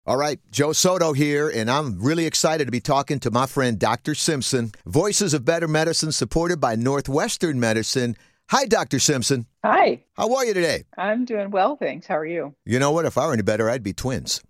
All right, Joe Soto here, and I'm really excited to be talking to my friend Dr. Simpson, Voices of Better Medicine, supported by Northwestern Medicine. Hi, Dr. Simpson. Hi. How are you today? I'm doing well, thanks. How are you? You know what? If I were any better, I'd be twins.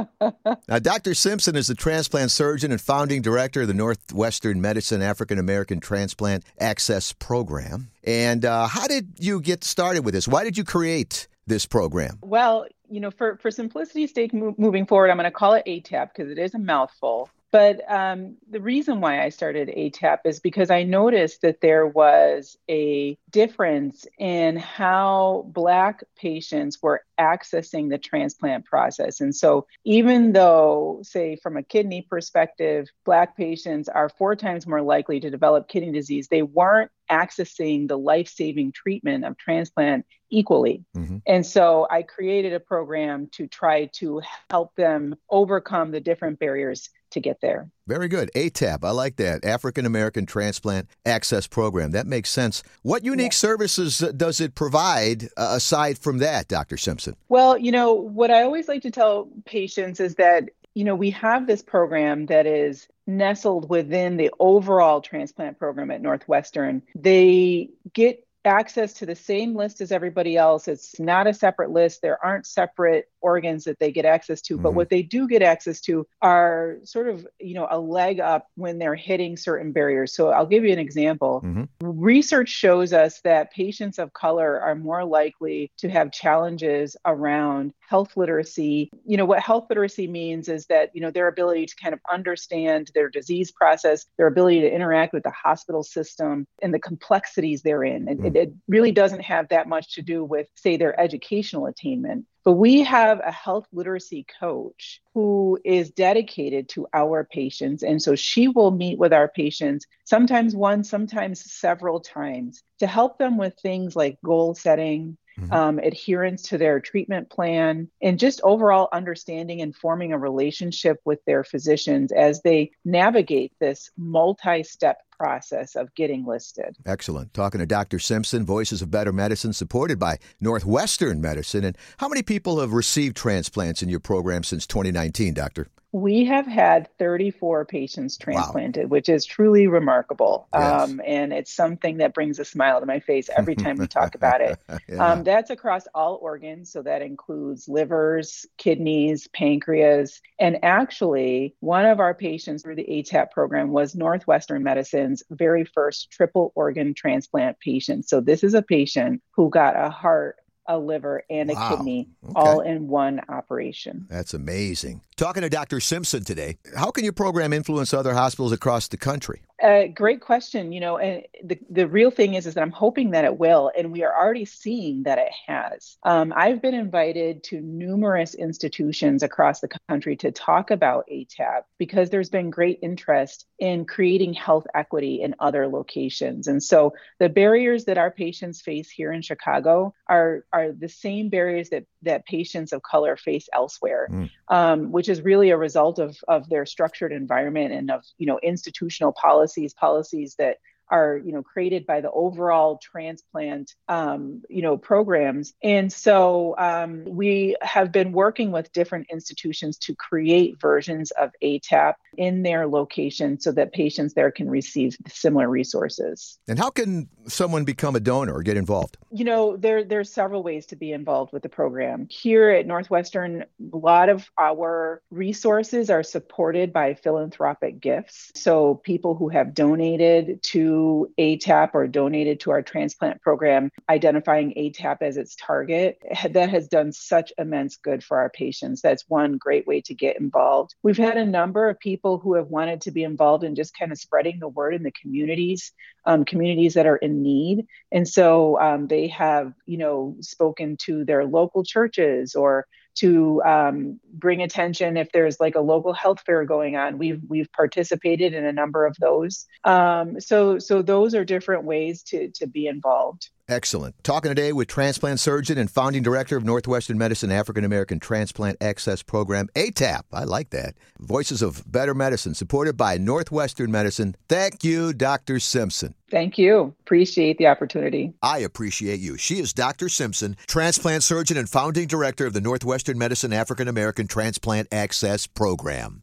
Now, Dr. Simpson is the transplant surgeon and founding director of the Northwestern Medicine African American Transplant Access Program. And how did you get started with this? Why did you create this program? Well, for simplicity's sake, moving forward, I'm going to call it ATAP because it is a mouthful. But the reason why I started ATAP is because I noticed that there was a difference in how Black patients were accessing the transplant process. And so even though, say, from a kidney perspective, Black patients are 4 times more likely to develop kidney disease, they weren't accessing the life-saving treatment of transplant equally. Mm-hmm. And so I created a program to try to help them overcome the different barriers to get there. Very good. ATAP. I like that. African American Transplant Access Program. That makes sense. What unique services does it provide aside from that, Dr. Simpson? Well, what I always like to tell patients is that, we have this program that is nestled within the overall transplant program at Northwestern. They get access to the same list as everybody else. It's not a separate list. There aren't separate organs that they get access to, but what they do get access to are sort of, a leg up when they're hitting certain barriers. So I'll give you an example. Research shows us that patients of color are more likely to have challenges around health literacy. What health literacy means is that, their ability to kind of understand their disease process, their ability to interact with the hospital system and the complexities therein. And it really doesn't have that much to do with, say, their educational attainment. But we have a health literacy coach who is dedicated to our patients. And so she will meet with our patients, sometimes one, sometimes several times, to help them with things like goal setting, adherence to their treatment plan, and just overall understanding and forming a relationship with their physicians as they navigate this multi-step process of getting listed. Excellent. Talking to Dr. Simpson, Voices of Better Medicine, supported by Northwestern Medicine. And how many people have received transplants in your program since 2019, Doctor? We have had 34 patients transplanted, which is truly remarkable. Yes. And it's something that brings a smile to my face every time we talk about it. That's across all organs. So that includes livers, kidneys, pancreas. And actually, one of our patients through the ATAP program was Northwestern Medicine's very first triple organ transplant patient. So this is a patient who got a heart, a liver, and a kidney all in one operation. That's amazing. Talking to Dr. Simpson today, how can your program influence other hospitals across the country? Great question. And the real thing is that I'm hoping that it will, and we are already seeing that it has. I've been invited to numerous institutions across the country to talk about ATAP because there's been great interest in creating health equity in other locations. And so the barriers that our patients face here in Chicago are the same barriers that patients of color face elsewhere, which is really a result of their structured environment and of, institutional policies that are, created by the overall transplant, programs. And so we have been working with different institutions to create versions of ATAP in their location so that patients there can receive similar resources. And how can someone become a donor or get involved? There's several ways to be involved with the program. Here at Northwestern, a lot of our resources are supported by philanthropic gifts. So people who have donated to ATAP or donated to our transplant program, identifying ATAP as its target, that has done such immense good for our patients. That's one great way to get involved. We've had a number of people who have wanted to be involved in just kind of spreading the word in the communities that are in need. And so they have, spoken to their local churches or to bring attention if there's like a local health fair going on. We've participated in a number of those. So those are different ways to be involved. Excellent. Talking today with transplant surgeon and founding director of Northwestern Medicine African American Transplant Access Program, ATAP. I like that. Voices of Better Medicine, supported by Northwestern Medicine. Thank you, Dr. Simpson. Thank you. Appreciate the opportunity. I appreciate you. She is Dr. Simpson, transplant surgeon and founding director of the Northwestern Medicine African American Transplant Access Program.